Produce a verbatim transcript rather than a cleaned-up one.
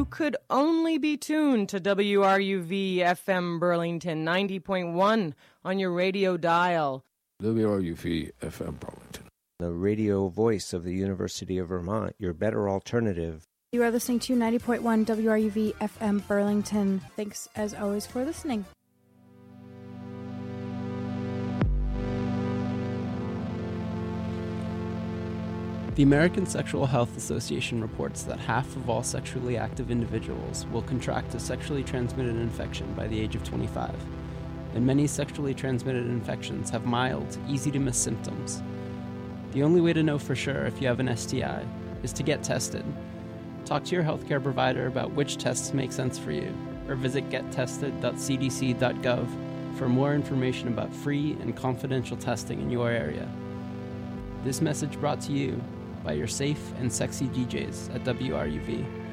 you could only be tuned to W R U V F M Burlington ninety point one on your radio dial. W R U V F M Burlington, the radio voice of the University of Vermont, your better alternative. You are listening to ninety point one W R U V F M Burlington. Thanks, as always, for listening. The American Sexual Health Association reports that half of all sexually active individuals will contract a sexually transmitted infection by the age of twenty-five, and many sexually transmitted infections have mild, easy-to-miss symptoms. The only way to know for sure if you have an S T I is to get tested. Talk to your healthcare provider about which tests make sense for you, or visit get tested dot c d c dot gov for more information about free and confidential testing in your area. This message brought to you by your safe and sexy D Js at W R U V.